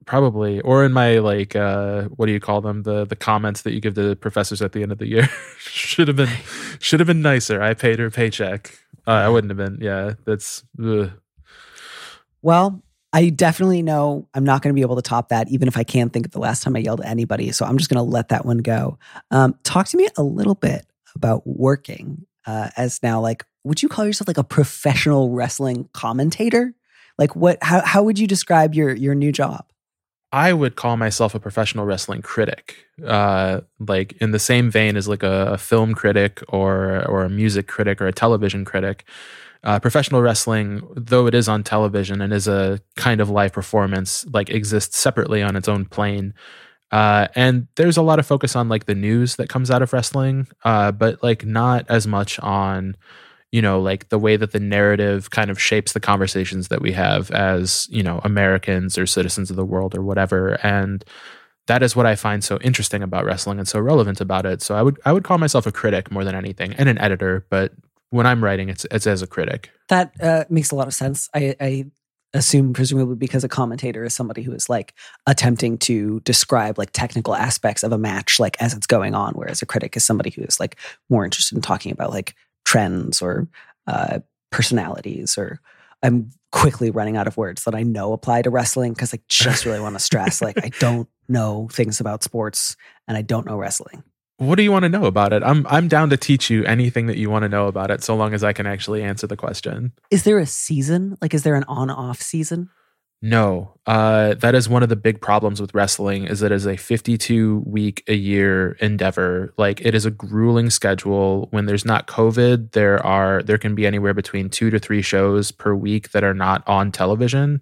Probably, or in my like, uh, what do you call them? The the comments that you give to professors at the end of the year. should have been, should have been nicer. I paid her paycheck. Uh, I wouldn't have been. Yeah, that's. Ugh. Well, I definitely know I'm not going to be able to top that, even if I can't think of the last time I yelled at anybody. So I'm just going to let that one go. Um, talk to me a little bit about working uh, as now, like, would you call yourself like a professional wrestling commentator? Like, what? How how would you describe your your new job? I would call myself a professional wrestling critic, uh, like in the same vein as like a, a film critic or or a music critic or a television critic. Uh, professional wrestling, though it is on television and is a kind of live performance, like exists separately on its own plane. Uh, and there's a lot of focus on like the news that comes out of wrestling, uh, but like not as much on, you know, like the way that the narrative kind of shapes the conversations that we have as, you know, Americans or citizens of the world or whatever. And that is what I find so interesting about wrestling and so relevant about it. So I would I would call myself a critic more than anything, and an editor, but when I'm writing, it's it's as a critic. That uh, makes a lot of sense. I, I assume presumably because a commentator is somebody who is like attempting to describe like technical aspects of a match like as it's going on, whereas a critic is somebody who is like more interested in talking about like trends or uh, personalities. Or I'm quickly running out of words that I know apply to wrestling because I just really want to stress like I don't know things about sports and I don't know wrestling. What do you want to know about it? I'm I'm down to teach you anything that you want to know about it, so long as I can actually answer the question. Is there a season? Like, is there an on-off season? No. Uh, that is one of the big problems with wrestling, is that it is a fifty-two week a year endeavor. Like, it is a grueling schedule. When there's not COVID, there are there can be anywhere between two to three shows per week that are not on television.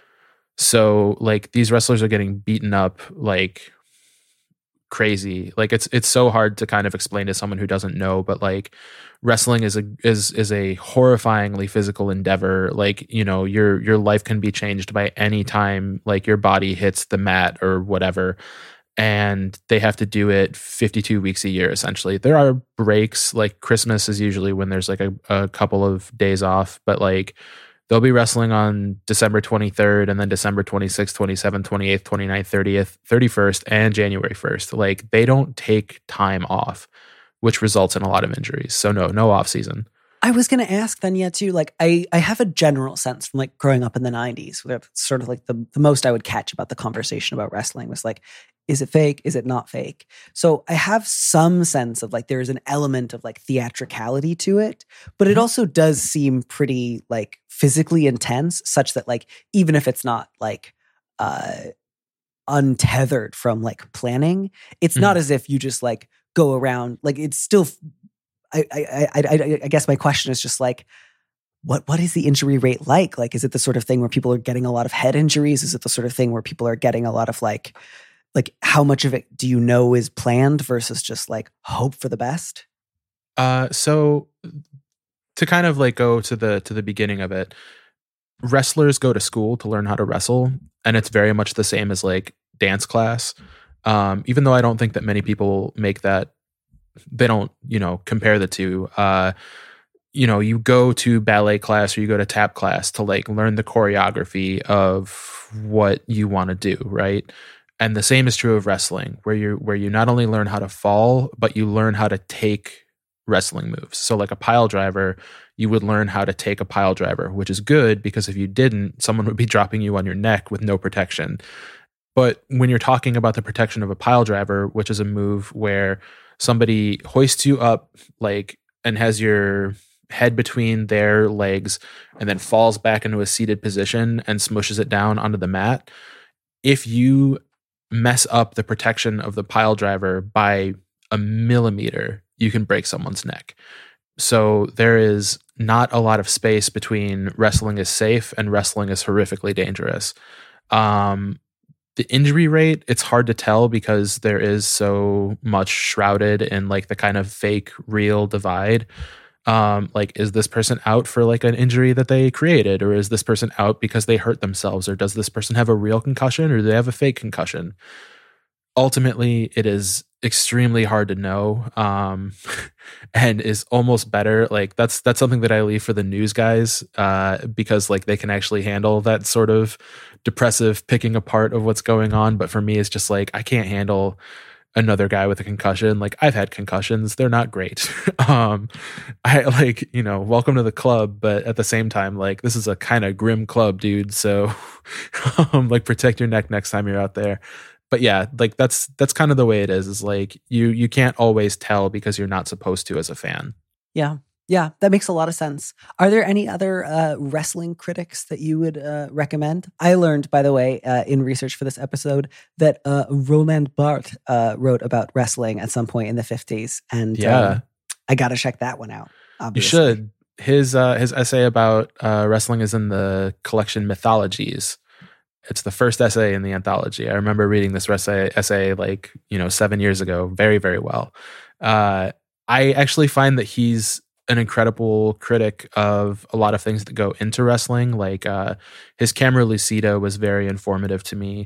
So, like, these wrestlers are getting beaten up, like, crazy. Like it's it's so hard to kind of explain to someone who doesn't know, but like wrestling is a is is a horrifyingly physical endeavor. Like, you know, your your life can be changed by any time like your body hits the mat or whatever, and they have to do it fifty-two weeks a year essentially. There are breaks, like Christmas is usually when there's like a, a couple of days off, but like they'll be wrestling on December twenty-third and then December twenty-sixth, twenty-seventh, twenty-eighth, twenty-ninth, thirtieth, thirty-first, and January first. Like, they don't take time off, which results in a lot of injuries. So no, no off season. I was going to ask then, yeah, too, like I, I have a general sense from like growing up in the nineties, where sort of like the, the most I would catch about the conversation about wrestling was like, is it fake? Is it not fake? So I have some sense of like there's an element of like theatricality to it, but it also does seem pretty like physically intense, such that like even if it's not like uh, untethered from like planning, it's mm-hmm. not as if you just like go around, like it's still. I, I I I I guess my question is just like, what what is the injury rate like? Like, is it the sort of thing where people are getting a lot of head injuries? Is it the sort of thing where people are getting a lot of like. Like, how much of it do you know is planned versus just like hope for the best? Uh, so to kind of like go to the to the beginning of it, wrestlers go to school to learn how to wrestle, and it's very much the same as like dance class. Um, even though I don't think that many people make that, they don't, you know, compare the two. Uh, you know, you go to ballet class or you go to tap class to like learn the choreography of what you want to do, right? And the same is true of wrestling, where you where you not only learn how to fall, but you learn how to take wrestling moves. So like a pile driver, you would learn how to take a pile driver, which is good because if you didn't, someone would be dropping you on your neck with no protection. But when you're talking about the protection of a pile driver, which is a move where somebody hoists you up like and has your head between their legs and then falls back into a seated position and smushes it down onto the mat, if you mess up the protection of the pile driver by a millimeter, you can break someone's neck. So there is not a lot of space between wrestling is safe and wrestling is horrifically dangerous. Um, the injury rate, it's hard to tell because there is so much shrouded in like the kind of fake real divide. Um, like, is this person out for like an injury that they created, or is this person out because they hurt themselves, or does this person have a real concussion or do they have a fake concussion? Ultimately, it is extremely hard to know, um, and is almost better. Like that's that's something that I leave for the news guys, uh, because like they can actually handle that sort of depressive picking apart of what's going on. But for me, it's just like I can't handle another guy with a concussion. Like I've had concussions, they're not great. um, I like, you know, welcome to the club, but at the same time, like this is a kind of grim club, dude. So, um, like protect your neck next time you're out there. But yeah, like that's that's kind of the way it is. Is like you you can't always tell because you're not supposed to as a fan. Yeah. Yeah, that makes a lot of sense. Are there any other uh, wrestling critics that you would uh, recommend? I learned, by the way, uh, in research for this episode, that uh, Roland Barthes uh, wrote about wrestling at some point in the fifties, and yeah, um, I got to check that one out. Obviously. You should. His uh, his essay about uh, wrestling is in the collection Mythologies. It's the first essay in the anthology. I remember reading this essay, essay like you know seven years ago, very very well. Uh, I actually find that he's an incredible critic of a lot of things that go into wrestling. Like uh, his Camera Lucida was very informative to me.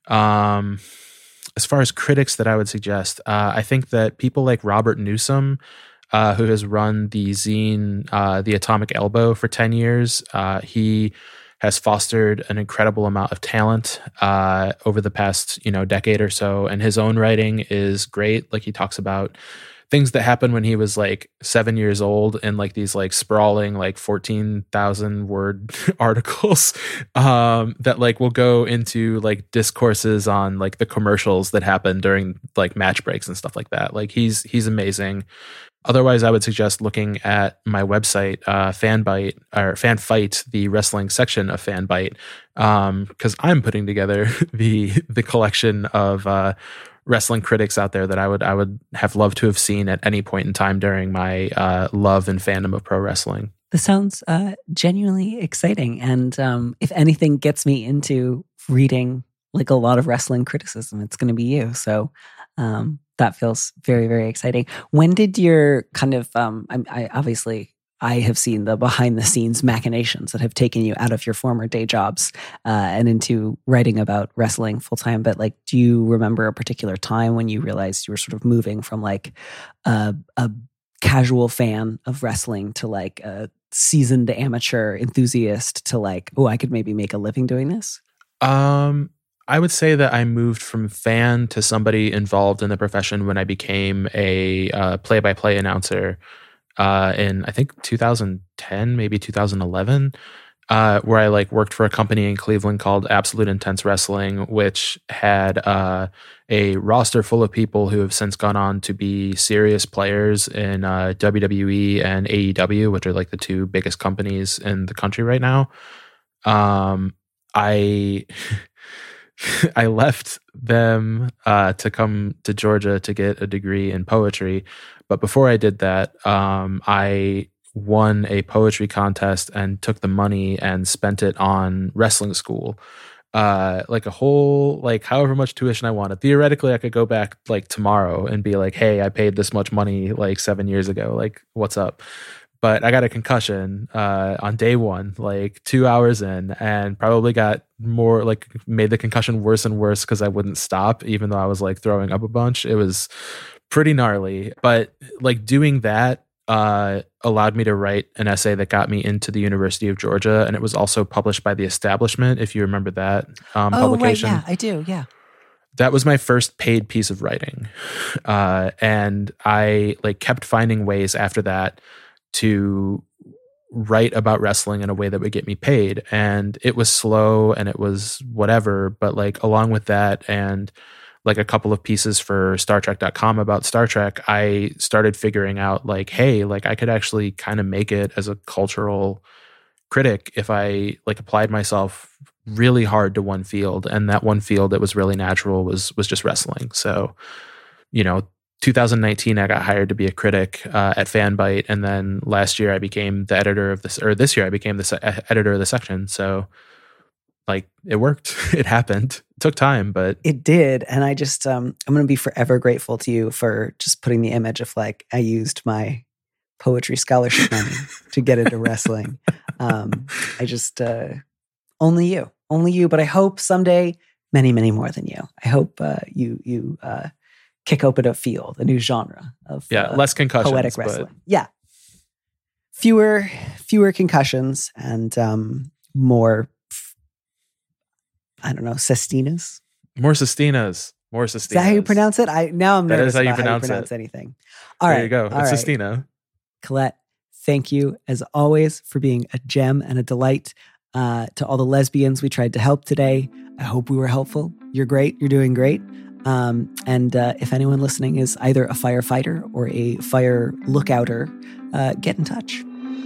Um, as far as critics that I would suggest, uh, I think that people like Robert Newsom, uh, who has run the zine, uh, The Atomic Elbow for ten years, uh, he has fostered an incredible amount of talent uh, over the past, you know, decade or so. And his own writing is great. Like he talks about things that happened when he was like seven years old and like these like sprawling like fourteen thousand word articles um, that like will go into like discourses on like the commercials that happen during like match breaks and stuff like that. Like he's he's amazing. Otherwise, I would suggest looking at my website, uh, Fanbyte or Fanfight, the wrestling section of Fanbyte, because um, I'm putting together the the collection of uh, wrestling critics out there that I would I would have loved to have seen at any point in time during my uh, love and fandom of pro wrestling. This sounds uh, genuinely exciting, and um, if anything gets me into reading like a lot of wrestling criticism, it's going to be you. So um, that feels very very exciting. When did your kind of um, I, I obviously. I have seen the behind the scenes machinations that have taken you out of your former day jobs uh, and into writing about wrestling full time. But like, do you remember a particular time when you realized you were sort of moving from like a, a casual fan of wrestling to like a seasoned amateur enthusiast to like, oh, I could maybe make a living doing this? Um, I would say that I moved from fan to somebody involved in the profession when I became a uh, play-by-play announcer. Uh, in I think two thousand ten, maybe two thousand eleven, uh, where I like worked for a company in Cleveland called Absolute Intense Wrestling, which had uh, a roster full of people who have since gone on to be serious players in uh, W W E and A E W, which are like the two biggest companies in the country right now. Um, I I left them uh, to come to Georgia to get a degree in poetry. But before I did that, um, I won a poetry contest and took the money and spent it on wrestling school. Uh, like a whole, like however much tuition I wanted. Theoretically, I could go back like tomorrow and be like, hey, I paid this much money like seven years ago. Like, what's up? But I got a concussion uh, on day one, like two hours in, and probably got more, like made the concussion worse and worse because I wouldn't stop, even though I was like throwing up a bunch. It was pretty gnarly. But like doing that uh, allowed me to write an essay that got me into the University of Georgia. And it was also published by The Establishment, if you remember that um, oh, publication. Right, yeah, I do, yeah. That was my first paid piece of writing. Uh, and I like kept finding ways after that to write about wrestling in a way that would get me paid. And it was slow and it was whatever, but like along with that and like a couple of pieces for Star Trek dot com about Star Trek, I started figuring out like, hey, like I could actually kind of make it as a cultural critic if I like applied myself really hard to one field. And that one field that was really natural was was just wrestling. So, you know, two thousand nineteen, I got hired to be a critic uh, at Fanbyte, and then last year I became the editor of this, or this year I became the se- editor of the section. So, like, it worked. It happened. It took time, but it did. And I just, um, I'm going to be forever grateful to you for just putting the image of like I used my poetry scholarship money to get into wrestling. Um, I just uh, only you, only you. But I hope someday many, many more than you. I hope uh, you you. Uh, kick open a field, a new genre of yeah, uh, less concussions, poetic but- wrestling. Yeah. Fewer, fewer concussions and um, more, I don't know, sestinas. More Sestinas. More Sestinas. Is that how you pronounce it? I now I'm That nervous is how you about pronounce how you pronounce it. anything. All there right, you go. all It's right. Sestina. Colette, thank you as always for being a gem and a delight. Uh, to all the lesbians we tried to help today, I hope we were helpful. You're great. You're doing great. Um, and uh, if anyone listening is either a firefighter or a fire lookouter, uh, get in touch.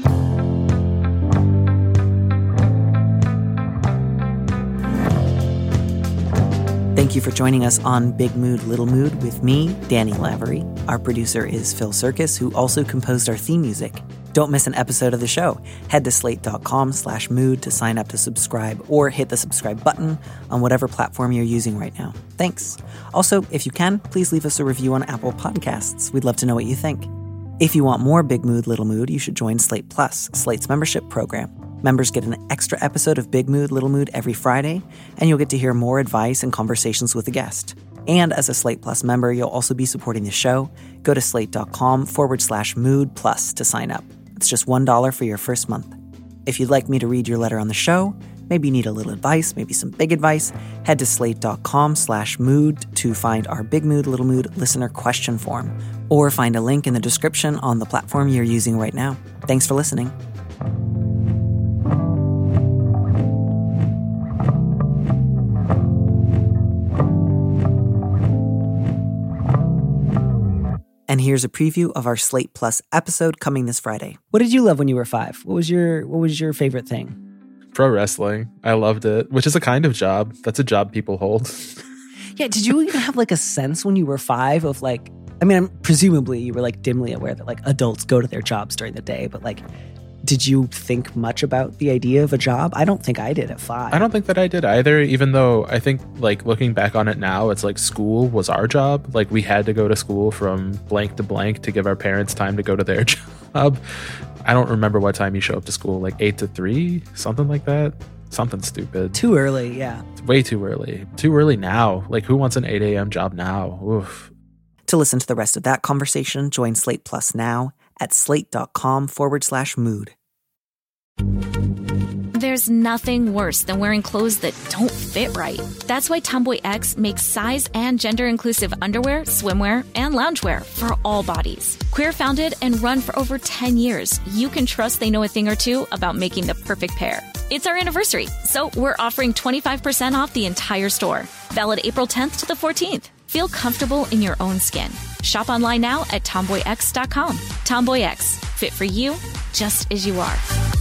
Thank you for joining us on Big Mood, Little Mood with me, Danny Lavery. Our producer is Phil Circus, who also composed our theme music. Don't miss an episode of the show. Head to slate.com slash mood to sign up to subscribe or hit the subscribe button on whatever platform you're using right now. Thanks. Also, if you can, please leave us a review on Apple Podcasts. We'd love to know what you think. If you want more Big Mood, Little Mood, you should join Slate Plus, Slate's membership program. Members get an extra episode of Big Mood, Little Mood every Friday, and you'll get to hear more advice and conversations with a guest. And as a Slate Plus member, you'll also be supporting the show. Go to slate.com forward slash mood plus to sign up. It's just one dollar for your first month. If you'd like me to read your letter on the show, maybe you need a little advice, maybe some big advice, head to slate.com slash mood to find our Big Mood, Little Mood listener question form, or find a link in the description on the platform you're using right now. Thanks for listening. And here's a preview of our Slate Plus episode coming this Friday. What did you love when you were five? What was your What was your favorite thing? Pro wrestling. I loved it, which is a kind of job. That's a job people hold. Yeah, did you even have like a sense when you were five of like, I mean, presumably you were like dimly aware that like adults go to their jobs during the day, but like, did you think much about the idea of a job? I don't think I did at five. I don't think that I did either, even though I think like looking back on it now, it's like school was our job. Like we had to go to school from blank to blank to give our parents time to go to their job. I don't remember what time you show up to school, like eight to three, something like that. Something stupid. Too early, yeah. It's way too early. Too early now. Like who wants an eight a.m. job now? Oof. To listen to the rest of that conversation, join Slate Plus now at slate.com forward slash mood. There's nothing worse than wearing clothes that don't fit right. That's why Tomboy X makes size and gender-inclusive underwear, swimwear, and loungewear for all bodies. Queer-founded and run for over ten years, you can trust they know a thing or two about making the perfect pair. It's our anniversary, so we're offering twenty-five percent off the entire store. Valid April tenth to the fourteenth. Feel comfortable in your own skin. Shop online now at tomboy x dot com. Tomboy X, fit for you, just as you are.